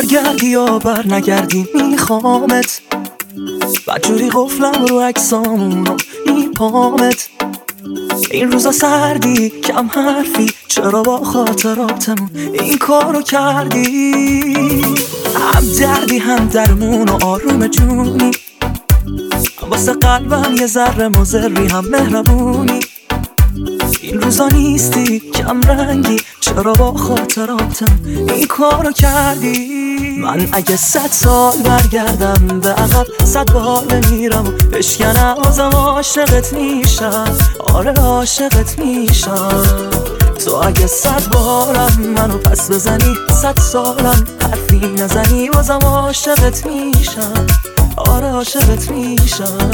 برگردی یا بر نگردی میخوامت، بدجوری قفلم رو عکسامونو میپامت. این روزا سردی کم حرفی، چرا با خاطراتمون این کارو کردی؟ هم دردی هم درمون و آروم جونی، واسه قلبم یه ذره مضری هم مهربونی. این روزا نیستی کم رنگی، چرا با خاطراتم این کارو کردی؟ من اگه 100 سال برگردم به عقب، 100 بار بمیرم و بشکنم بازم عاشقت میشم. آره عاشقت میشم. تو اگه 100 بارم منو پس بزنی، 100 سالم حرفی نزنی، بازم عاشقت میشم. آره عاشقت میشم.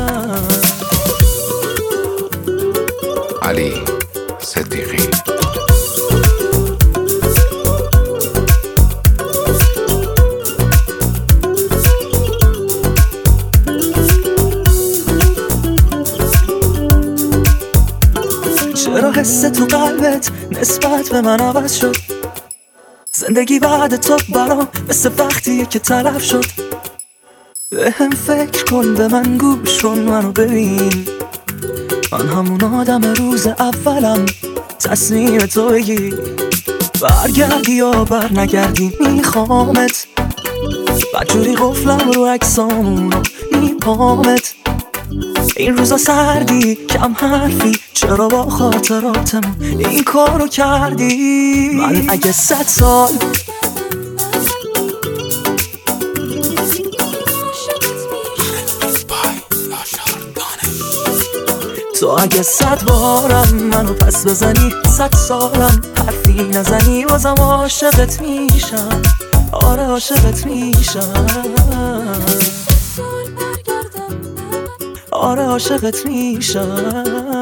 علی صدیقی. چرا حس تو قلبت نسبت به من عوض شد؟ زندگی بعد تو برام مثل وقتیه که تلف شد. به هم فکر کن، به من گوش کن، منو ببین. من همون آدم روز اولم، تصمیم تو بگی. برگردی یا بر نگردی میخوامت، بدجوری قفلم رو عکسامونو میپامت. این روزا سردی کم حرفی، چرا با خاطراتم این کارو کردی؟ من اگه 100 سال تو اگه 100 بارم منو پس بزنی، 100 سالم حرفی نزنی، بازم عاشقت میشم. آره عاشقت میشم. آره عاشقت میشم.